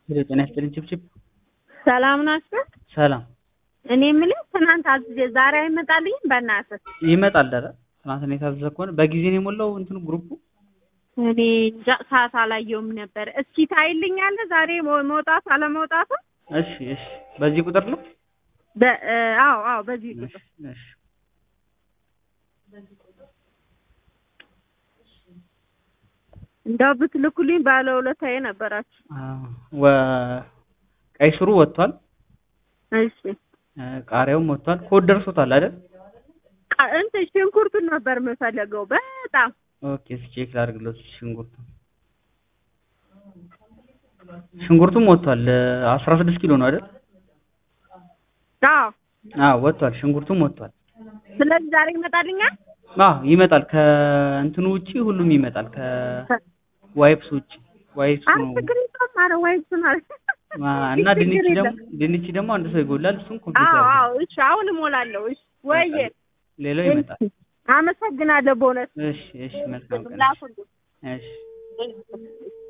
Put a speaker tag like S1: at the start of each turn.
S1: ጤና ይስጥልኝ ችብችብ።
S2: ሰላም ናችሁ?
S1: ሰላም።
S2: እኔ የምልህ ትናንት አዝዤ ዛሬ አይመጣልኝም? በእናትህ
S1: ይመጣል። ኧረ ትናንት ነው የታዘዘ ከሆነ በጊዜ ነው የሞላው እንትኑ ግሩፑ።
S2: እኔ እንጃ ሰዓት አላየሁም ነበር። እስኪ ታይልኛለህ ዛሬ መውጣት አለመውጣቱ?
S1: እሺ እሺ። በዚህ ቁጥር ነው?
S2: አዎ በዚህ ቁጥር።
S1: እሺ
S2: እንደው ብትልኩልኝ ባለውለታዬ ነበራችሁ።
S1: ቀይ ስሩ ወጥቷል።
S2: እሺ
S1: ቃሪያውም ወጥቷል። ኮድ ደርሶታል አይደል?
S2: እንትን ሽንኩርቱን ነበር የምፈልገው በጣም።
S1: ኦኬ ቼክ ላድርግለት። ሽንኩርቱም ወጥቷል። 16 ኪሎ ነው አይደል? አዎ ወጥቷል። ሽንኩርቱም ወጥቷል።
S2: ስለዚህ ዛሬ ይመጣልኛል?
S1: ይመጣል። ከእንትኑ ውጪ ሁሉም ይመጣል። ከዋይፕስ ውጪ ዋይፕስ ነው።
S2: ዋይፕስ ማለት
S1: እና ድንች ደግሞ አንድ ሰው ይጎላል። እሱን ኮምፒውተር
S2: እሺ አሁን እሞላለሁ። እሺ ወይዬ
S1: ሌላው ይመጣል።
S2: አመሰግናለሁ በእውነት።
S1: እሺ መልካም ቀን። እሺ